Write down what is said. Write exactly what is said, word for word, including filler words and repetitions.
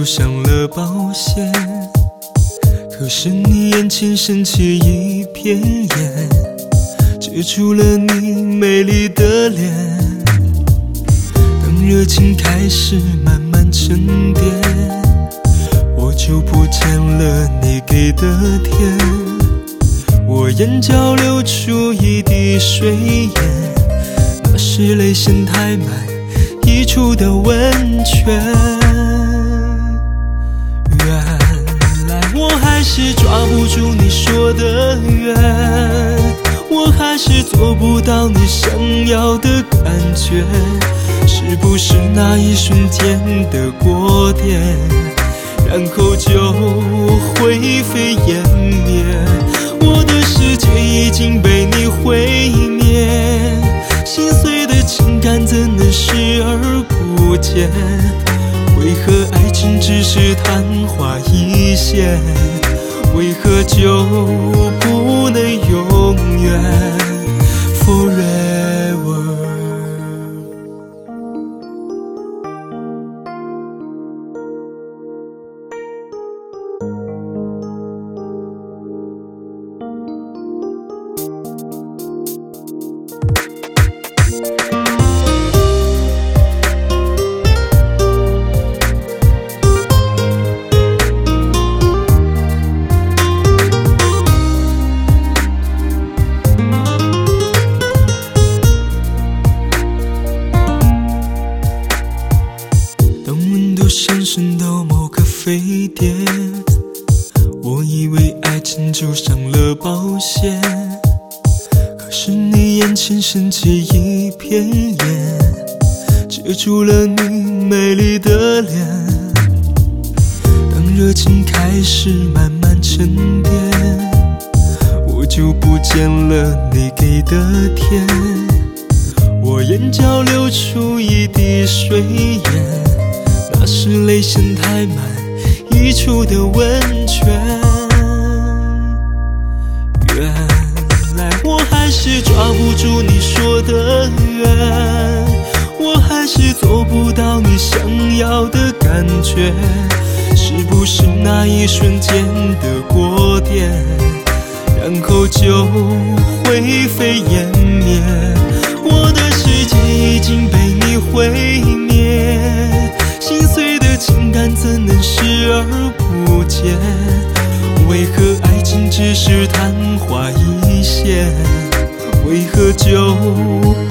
就上了保险，可是你眼前升起一片烟，遮住了你美丽的脸。当热情开始慢慢沉淀，我就不见了你给的甜。我眼角流出一滴水烟，那是泪腺太满溢出的温泉。原来我还是抓不住你说的缘，我还是做不到你想要的感觉。是不是那一瞬间的过点，然后就灰飞烟灭？我的世界已经被你毁灭，心碎的情感怎能视而不见？为何爱情只是昙花一现？为何就不能永远 forever？ 上升到某个沸点，我以为爱情就上了保险，可是你眼前升起一片烟，遮住了你美丽的脸。当热情开始慢慢沉淀，我就不见了你给的甜。我眼角流出一滴水烟，那是泪腺太满溢出的温泉。原来我还是抓不住你说的缘，我还是做不到你想要的感觉。是不是那一瞬间的过点，然后就灰飞烟灭？我的世界已经被你毁灭，心碎的情感怎能视而不见？为何爱情只是昙花一现？为何就